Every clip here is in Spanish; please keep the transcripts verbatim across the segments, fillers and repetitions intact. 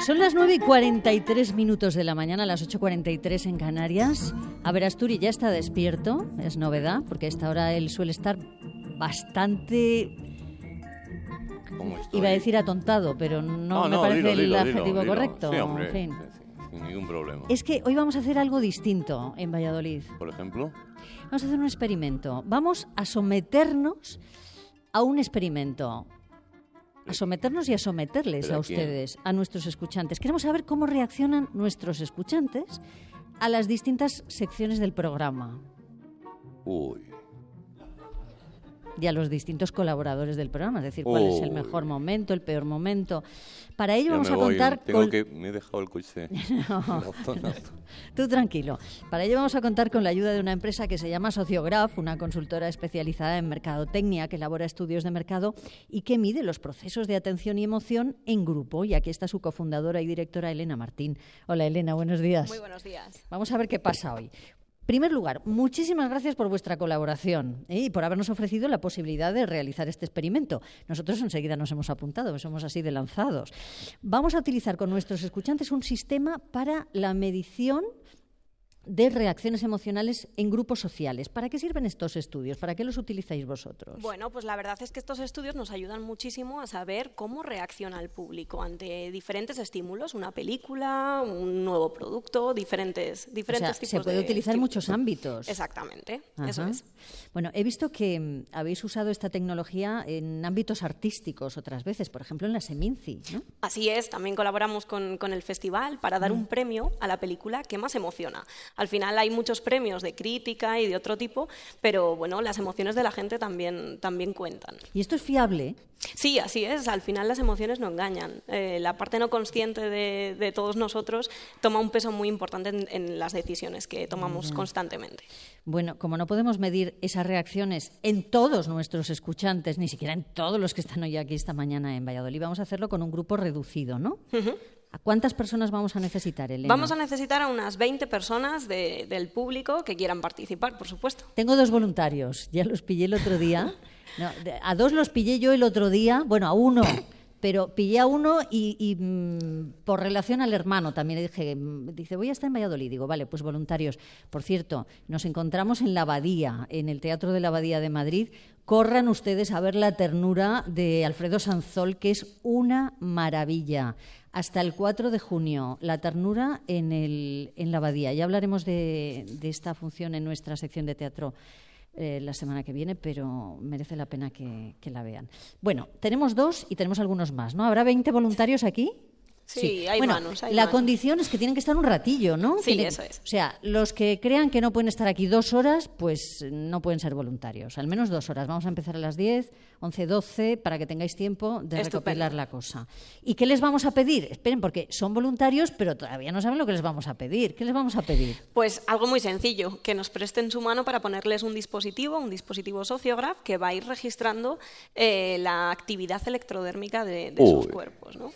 Son las nueve y cuarenta y tres minutos de la mañana, las ocho y cuarenta y tres en Canarias. A ver, Asturi ya está despierto, es novedad, porque a esta hora él suele estar bastante... Iba a decir atontado, pero no, no me no, parece dilo, el dilo, adjetivo dilo, correcto. Sí, hombre, en fin. sí, sí, sin ningún problema. Es que hoy vamos a hacer algo distinto en Valladolid. Por ejemplo, Vamos a hacer un experimento. Vamos a someternos a un experimento. A someternos y a someterles ¿Pero a a quién? ustedes, a nuestros escuchantes. Queremos saber cómo reaccionan nuestros escuchantes a las distintas secciones del programa uy, y a los distintos colaboradores del programa. Es decir, cuál es el Uy. mejor momento, el peor momento. Para ello ya vamos me a voy, contar tengo con... que me he dejado el coche. No. en la zona. Tú tranquilo. Para ello vamos a contar con la ayuda de una empresa que se llama Sociograph, una consultora especializada en mercadotecnia que elabora estudios de mercado y que mide los procesos de atención y emoción en grupo. Y aquí está su cofundadora y directora, Elena Martín. Hola, Elena, buenos días. Muy buenos días. Vamos a ver qué pasa hoy. En primer lugar, muchísimas gracias por vuestra colaboración, ¿eh? Y por habernos ofrecido la posibilidad de realizar este experimento. Nosotros enseguida nos hemos apuntado, pues somos así de lanzados. Vamos a utilizar con nuestros escuchantes un sistema para la medición de reacciones emocionales en grupos sociales. ¿Para qué sirven estos estudios? ¿Para qué los utilizáis vosotros? Bueno, pues la verdad es que estos estudios nos ayudan muchísimo a saber cómo reacciona el público ante diferentes estímulos, una película, un nuevo producto, diferentes, diferentes o sea, tipos se puede de utilizar en estímulos. muchos ámbitos. Exactamente, Ajá. eso es. Bueno, he visto que mm, habéis usado esta tecnología en ámbitos artísticos otras veces, por ejemplo en la Seminci, ¿no? Así es, también colaboramos con, con el festival para dar un premio a la película que más emociona. Al final hay muchos premios de crítica y de otro tipo, pero bueno, las emociones de la gente también, también cuentan. Y esto es fiable. Sí, así es. Al final las emociones no engañan. Eh, la parte no consciente de, de todos nosotros toma un peso muy importante en, en las decisiones que tomamos constantemente. Bueno, como no podemos medir esas reacciones en todos nuestros escuchantes, ni siquiera en todos los que están hoy aquí esta mañana en Valladolid, vamos a hacerlo con un grupo reducido, ¿no? Uh-huh. ¿A cuántas personas vamos a necesitar, Elena? Vamos a necesitar a unas veinte personas de, del público que quieran participar, por supuesto. Tengo dos voluntarios, ya los pillé el otro día. No, a dos los pillé yo el otro día, bueno, a uno, pero pillé a uno y, y mmm, por relación al hermano también le dije, dice, voy a estar en Valladolid. Digo, vale, pues voluntarios. Por cierto, nos encontramos en la Abadía, en el Teatro de la Abadía de Madrid. Corran ustedes a ver la ternura de Alfredo Sanzol, que es una maravilla. Hasta el cuatro de junio, la ternura en, el, en la Abadía. Ya hablaremos de, de esta función en nuestra sección de teatro eh, la semana que viene, pero merece la pena que, que la vean. Bueno, tenemos dos y tenemos algunos más, ¿no? ¿Habrá veinte voluntarios aquí? Sí, Sí. hay Bueno, manos. Hay la manos. condición es que tienen que estar un ratillo, ¿no? Sí, Tienen- eso es. O sea, los que crean que no pueden estar aquí dos horas, pues no pueden ser voluntarios. Al menos dos horas. Vamos a empezar a las diez, once, doce, para que tengáis tiempo de Estupendo. recopilar la cosa. ¿Y qué les vamos a pedir? Esperen, porque son voluntarios, pero todavía no saben lo que les vamos a pedir. ¿Qué les vamos a pedir? Pues algo muy sencillo, que nos presten su mano para ponerles un dispositivo, un dispositivo Sociograph, que va a ir registrando eh, la actividad electrodérmica de, de sus Uy. cuerpos, ¿no?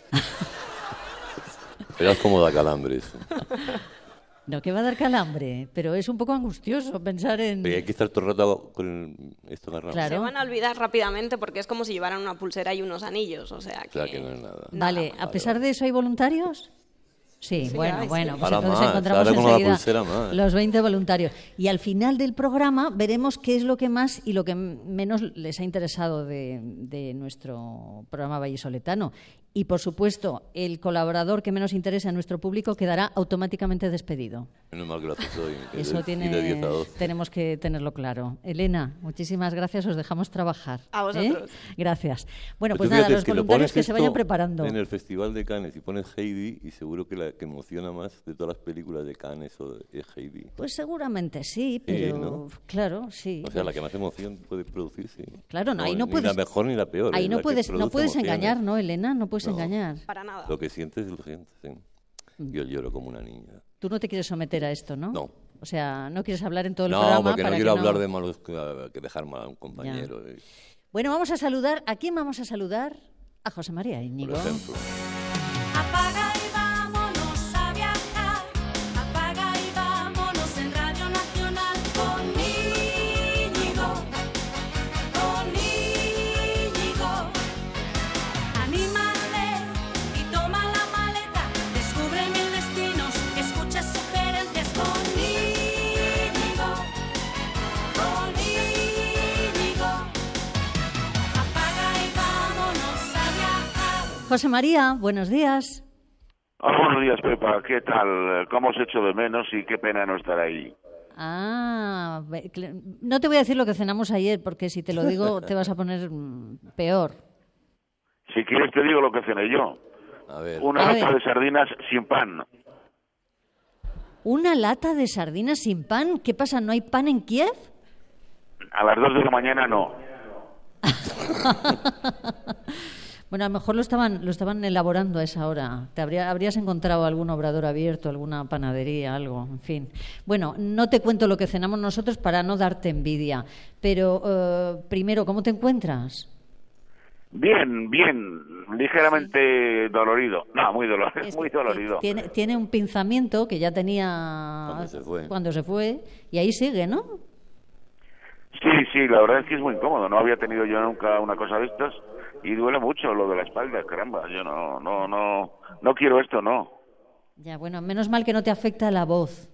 Verás cómo da calambres. No, que va a dar calambre, pero es un poco angustioso pensar en... Pero hay que estar todo el rato con esto agarrado. Claro. Se van a olvidar rápidamente porque es como si llevaran una pulsera y unos anillos, o sea que... Claro que no es nada. Vale, ¿a pesar de eso hay voluntarios? Sí, Sí, bueno, hay, bueno, sí. pues Ahora entonces más, encontramos ahora con la enseguida pulsera más. los veinte voluntarios. Y al final del programa veremos qué es lo que más y lo que menos les ha interesado de, de nuestro programa vallisoletano. Y, por supuesto, el colaborador que menos interese a nuestro público quedará automáticamente despedido. Menos mal que lo haces hoy. que Eso de- tiene, y de diez a doce. tenemos que tenerlo claro. Elena, muchísimas gracias, os dejamos trabajar. A vosotros. ¿eh? Gracias. Bueno, Pero pues tú nada, fíjate, los es que lo voluntarios pones que se vayan esto preparando. En el Festival de Cannes y pones Heidi y seguro que la que emociona más de todas las películas de Cannes o de, es Heidi. Pues seguramente sí, pero ¿no? claro, sí. O sea, la que más emoción puede producir, sí. Claro, no, ahí no ni puedes- la mejor ni la peor. Ahí es no la que puedes, no produce puedes emociones. engañar, ¿no, Elena? No puedes No. engañar. Para nada. Lo que sientes es lo que sientes, sí. Yo lloro como una niña. Tú no te quieres someter a esto, ¿no? No. O sea, no quieres hablar en todo el No, programa porque no para quiero que hablar de malos que, que dejar mal a un compañero, eh, Bueno, vamos a saludar. ¿A quién vamos a saludar? A José María por Íñigo. ejemplo. Apaga y vámonos a viajar. Apaga y vámonos en Radio Nacional con Íñigo. Con Íñigo. Anímate y toma la maleta. José María, buenos días. Hola, buenos días, Pepa. ¿Qué tal? ¿Cómo os echo de menos y qué pena no estar ahí? Ah, ve- cl- no te voy a decir lo que cenamos ayer, porque si te lo digo te vas a poner mm, peor. Si quieres te digo lo que cené yo. A ver. Una A lata ver. de sardinas sin pan. ¿Una lata de sardinas sin pan? ¿Qué pasa? ¿No hay pan en Kiev? A las dos de la mañana no. Bueno, a lo mejor lo estaban, lo estaban elaborando a esa hora. Te habría, habrías encontrado algún obrador abierto, alguna panadería, algo, en fin. Bueno, no te cuento lo que cenamos nosotros para no darte envidia. Pero, eh, primero, ¿cómo te encuentras? Bien, bien. Ligeramente dolorido. No, muy, dolor, Es- muy dolorido. Tiene, tiene un pinzamiento que ya tenía Cuando se fue. cuando se fue, y ahí sigue, ¿no? Sí, sí, la verdad es que es muy incómodo. No había tenido yo nunca una cosa de estas y duele mucho lo de la espalda, caramba. Yo no, no, no, no quiero esto, no. Ya, bueno, menos mal que no te afecta la voz.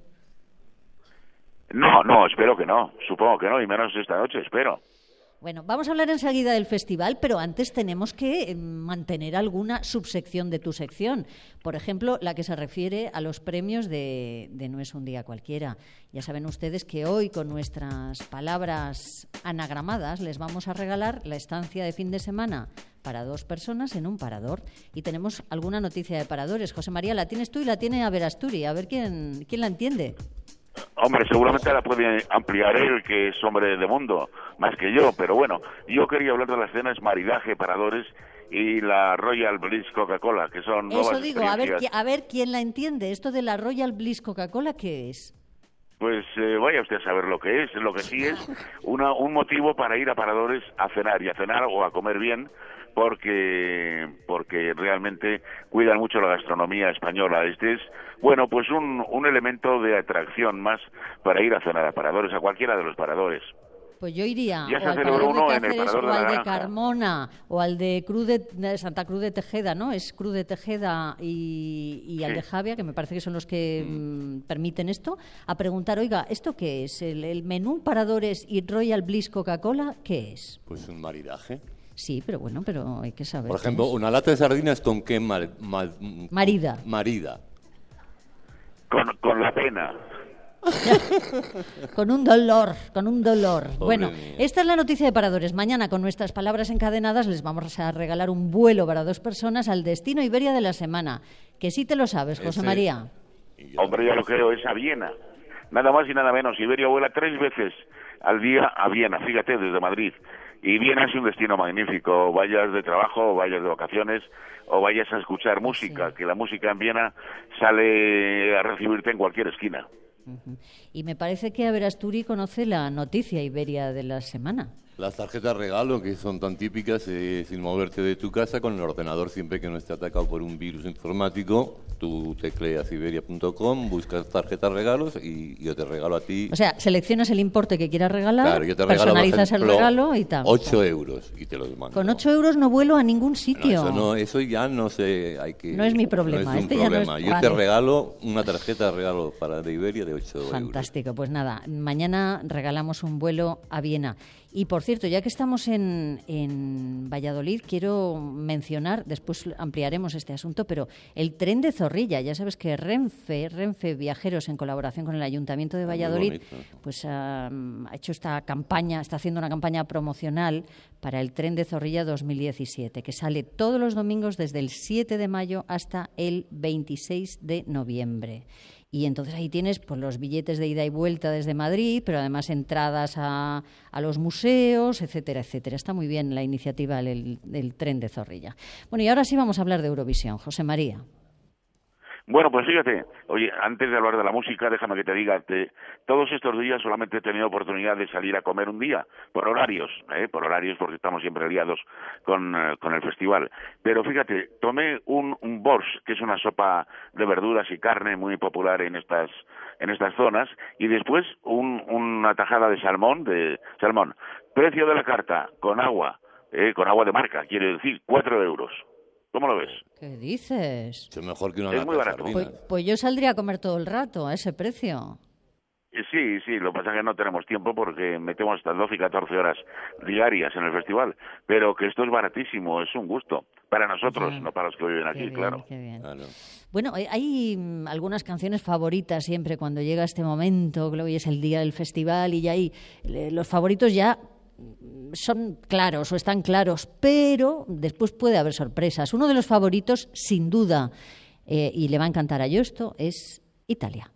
No, no, espero que no. Supongo que no, y menos esta noche, espero. Bueno, vamos a hablar enseguida del festival, pero antes tenemos que eh, mantener alguna subsección de tu sección. Por ejemplo, la que se refiere a los premios de, de No es un día cualquiera. Ya saben ustedes que hoy, con nuestras palabras anagramadas, les vamos a regalar la estancia de fin de semana para dos personas en un parador. Y tenemos alguna noticia de paradores. José María, la tienes tú y la tiene Averasturi. A ver quién, quién la entiende. Hombre, seguramente la puede ampliar él, que es hombre de mundo, más que yo, pero bueno, yo quería hablar de las cenas maridaje, paradores y la Royal Bliss Coca-Cola, que son nuevas Eso digo, a ver, experiencias. qui- a ver quién la entiende. Esto de la Royal Bliss Coca-Cola, ¿qué es? Pues eh, vaya usted a saber lo que es, lo que sí es una, un motivo para ir a paradores a cenar, y a cenar o a comer bien, porque porque realmente cuidan mucho la gastronomía española. Este es, bueno, pues un, un elemento de atracción más para ir a cenar a paradores, a cualquiera de los paradores. Pues yo iría Ya o se al celebró parador de uno en el Cáceres Parador o de la al de Granja. Carmona o al de Cruz de, de Santa Cruz de Tejeda, ¿no? Es Cruz de Tejeda y, y al Sí. de Javia, que me parece que son los que mm, permiten esto, a preguntar, oiga, ¿esto qué es? ¿El, el menú Paradores y Royal Bliss Coca-Cola qué es? Pues un maridaje. Sí, pero bueno, pero hay que saber. Por qué ejemplo, es. una lata de sardinas con qué mar- ma- Marida. marida. Con, con la pena. Con un dolor, con un dolor. Pobre Bueno, mía. esta es la noticia de paradores. Mañana, con nuestras palabras encadenadas, les vamos a regalar un vuelo para dos personas al destino Iberia de la semana. Que sí te lo sabes, José Ese- María. Y yo- Hombre, ya lo creo, es a Viena. Nada más y nada menos. Iberia vuela tres veces al día a Viena, fíjate, desde Madrid. Y Viena es un destino magnífico, vayas de trabajo, o vayas de vacaciones, o vayas a escuchar música, Sí. que la música en Viena sale a recibirte en cualquier esquina. Ujú. Y me parece que Averasturi conoce la noticia Iberia de la semana. Las tarjetas regalo, que son tan típicas, eh, sin moverte de tu casa, con el ordenador, siempre que no esté atacado por un virus informático, tú tecleas iberia punto com, buscas tarjetas regalos y yo te regalo a ti. O sea, seleccionas el importe que quieras regalar, Claro, yo te regalo, por personalizas el ejemplo, regalo y tal. ocho euros y te los mando. Con ocho euros no vuelo a ningún No, sitio. eso, no, eso ya no sé, hay que... No es mi problema, no es un este ya no es- problema. Yo vale. te regalo una tarjeta de regalo para de Iberia de ocho euros. Fantástico, pues nada, mañana regalamos un vuelo a Viena. Y por cierto, ya que estamos en, en Valladolid, quiero mencionar, después ampliaremos este asunto, pero el tren de Zorrilla, ya sabes que Renfe, Renfe Viajeros, en colaboración con el Ayuntamiento de Muy Valladolid, bonito. pues ha, ha hecho esta campaña, está haciendo una campaña promocional para el tren de Zorrilla dos mil diecisiete, que sale todos los domingos desde el siete de mayo hasta el veintiséis de noviembre. Y entonces ahí tienes pues, los billetes de ida y vuelta desde Madrid, pero además entradas a, a los museos, etcétera, etcétera. Está muy bien la iniciativa del, del tren de Zorrilla. Bueno, y ahora sí vamos a hablar de Eurovisión. José María. Bueno, pues fíjate, oye, antes de hablar de la música, déjame que te diga, te, todos estos días solamente he tenido oportunidad de salir a comer un día, por horarios, ¿eh? por horarios porque estamos siempre liados con, eh, con el festival. Pero fíjate, tomé un, un borscht, que es una sopa de verduras y carne muy popular en estas en estas zonas, y después un, una tajada de salmón, de salmón. Precio de la carta, con agua, eh, con agua de marca, quiere decir, cuatro euros. ¿Cómo lo ves? ¿Qué dices? Eso es mejor que una Es lata muy de barato. Pues, sardinas. pues yo saldría a comer todo el rato a ese precio. Sí, sí, lo que pasa es que no tenemos tiempo porque metemos hasta doce y catorce horas diarias en el festival, pero que esto es baratísimo, es un gusto, para nosotros, Ya. no para los que viven Qué aquí, bien, claro. qué bien. Claro. Bueno, eh, hay mm, algunas canciones favoritas siempre cuando llega este momento, que hoy es el día del festival y ya hay eh, los favoritos ya mm, son claros o están claros, pero después puede haber sorpresas. Uno de los favoritos, sin duda, eh, y le va a encantar a Justo, es Italia.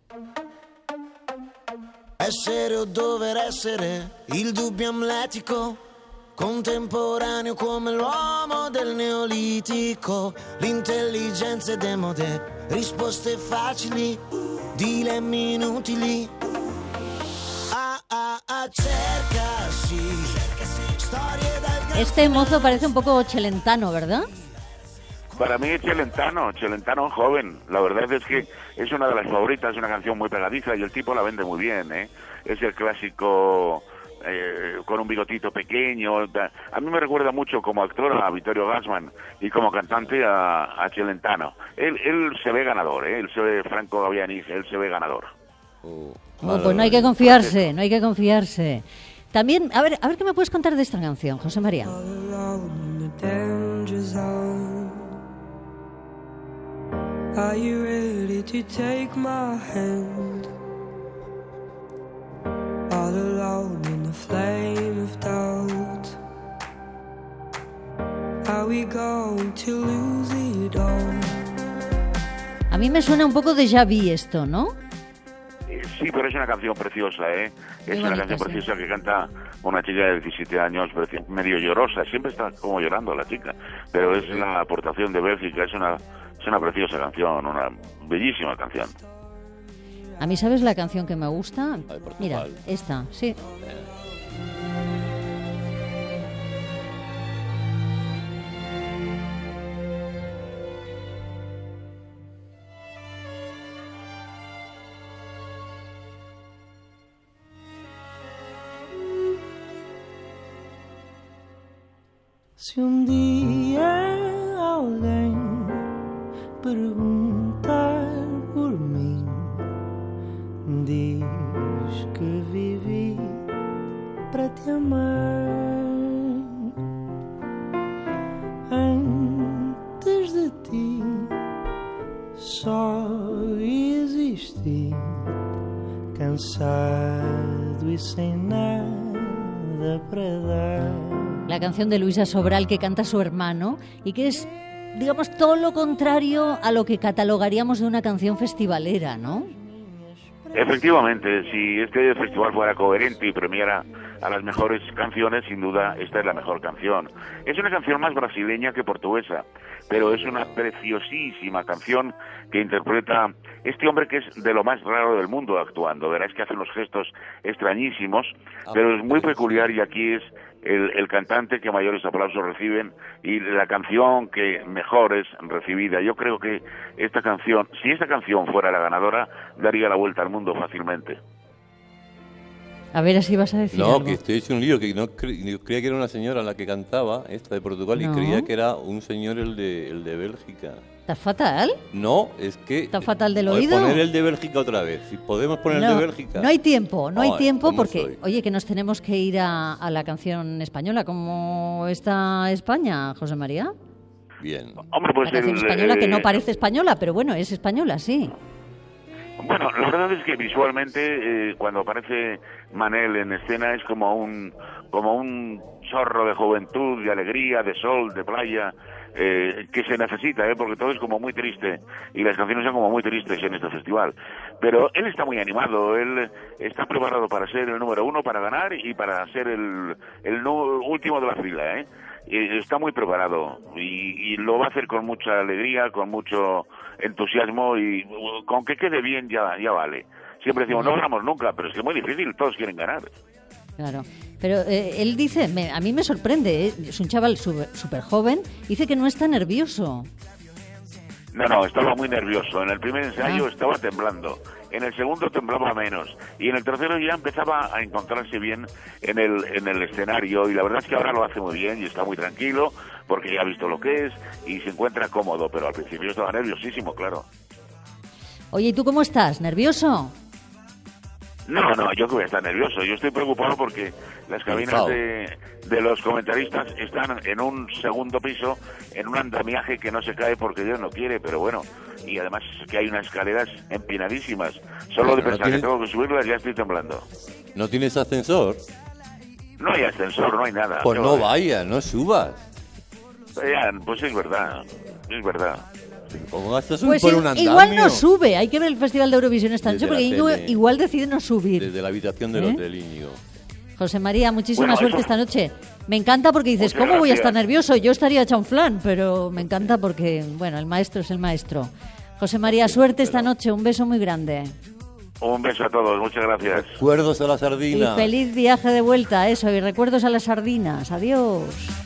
Essere o dover essere, il dubbio amletico, contemporaneo come l'uomo del neolitico, l'intelligenza è demode, risposte facili, dilemmi inutili. Ah, ah, ah, cercasi, storie dal Este mozo parece un poco Celentano, ¿verdad? Para mí es Celentano, Celentano joven. La verdad es que es una de las favoritas, es una canción muy pegadiza y el tipo la vende muy bien, ¿eh? Es el clásico eh, con un bigotito pequeño. Da- A mí me recuerda mucho como actor a Vittorio Gassman y como cantante a, a Celentano. Él, él se ve ganador, ¿eh? Él se ve Franco Gaviani, él se ve ganador. Oh, Oh, pues no hay que confiarse, no hay que confiarse. También, a ver, a ver qué me puedes contar de esta canción, José María. All alone in the danger zone. Are you ready to take my hand? All alone in the flame of doubt. Are we going to lose it all? A mí me suena un poco de déjà vu esto, ¿no? Eh, Sí, pero es una canción preciosa, ¿eh? Es Muy una bonita, canción sí. preciosa que canta una chica de diecisiete años, preci- medio llorosa. Siempre está como llorando la chica, pero es la aportación de Bélgica, es una, es una preciosa canción, una bellísima canción. A mí, ¿sabes la canción que me gusta? La de Portugal. Mira, esta, sí. Se um dia alguém perguntar por mim, diz que vivi para te amar. Antes de ti só existi, cansado e sem nada para dar. La canción de Luisa Sobral que canta su hermano y que es, digamos, todo lo contrario a lo que catalogaríamos de una canción festivalera, ¿no? Efectivamente, si este festival fuera coherente y premiara a las mejores canciones, sin duda esta es la mejor canción. Es una canción más brasileña que portuguesa, pero es una preciosísima canción que interpreta este hombre que es de lo más raro del mundo actuando. Verás que hace unos gestos extrañísimos, pero es muy peculiar y aquí es el, el cantante que mayores aplausos reciben y la canción que mejor es recibida. Yo creo que esta canción, si esta canción fuera la ganadora, daría la vuelta al mundo fácilmente. A ver, así vas a decir No, algo. que estoy hecho un lío, que no cre- yo creía que era una señora la que cantaba, esta de Portugal, No. y creía que era un señor el de, el de Bélgica. ¿Estás fatal? No, es que... ¿Está fatal del Voy a oído? poner el de Bélgica otra vez. Si podemos poner no, el de Bélgica. no hay tiempo, no hay Ay, tiempo ¿cómo porque, soy? oye, que nos tenemos que ir a, a la canción española. ¿Cómo está España, José María? Hombre, Bien. pues La canción el, española que eh, no parece española, pero bueno, es española, sí. Bueno, la verdad es que visualmente eh, cuando aparece Manel en escena es como un como un chorro de juventud, de alegría, de sol, de playa, eh, que se necesita, ¿eh? Porque todo es como muy triste y las canciones son como muy tristes en este festival. Pero él está muy animado, él está preparado para ser el número uno, para ganar y para ser el, el nu- último de la fila, ¿eh? Y está muy preparado y, y lo va a hacer con mucha alegría, con mucho entusiasmo y uh, con que quede bien ya ya vale. Siempre decimos, no ganamos nunca, pero es que es muy difícil, todos quieren ganar. Claro. Pero eh, él dice, me- a mí me sorprende, ¿eh? Es un chaval súper joven, dice que no está nervioso. No, no, estaba muy nervioso. En el primer ensayo Ah. estaba temblando. En el segundo temblaba menos. Y en el tercero ya empezaba a encontrarse bien en el, en el escenario. Y la verdad es que ahora lo hace muy bien y está muy tranquilo porque ya ha visto lo que es y se encuentra cómodo. Pero al principio estaba nerviosísimo, claro. Oye, ¿y tú cómo estás? ¿Nervioso? No, no, yo que voy a estar nervioso. Yo estoy preocupado porque las cabinas de, de los comentaristas están en un segundo piso, en un andamiaje que no se cae porque Dios no quiere, pero bueno. Y además es que hay unas escaleras empinadísimas. Solo de Pero no pensar que tiene- tengo que subirlas ya estoy temblando. ¿No tienes ascensor? No hay ascensor, no hay nada. Pues ¿Qué no va a vayas, no subas. haber? Ya, pues es verdad, es verdad. ¿Cómo vas a subir Pues por i- un andamio? igual no sube, hay que ver el Festival de Eurovisión esta Desde noche porque la igual, tele. igual decide no subir. Desde la habitación del ¿Eh? hotel, Íñigo. José María, muchísima Bueno, suerte eso- esta noche. Me encanta porque dices, Muchas ¿cómo voy a gracias. estar nervioso? Yo estaría hecha un flan, pero me encanta porque, bueno, el maestro es el maestro. José María, suerte esta noche, un beso muy grande. Un beso a todos, muchas gracias. Recuerdos a la Y sardina. feliz viaje de vuelta, eso, y recuerdos a las sardinas. Adiós.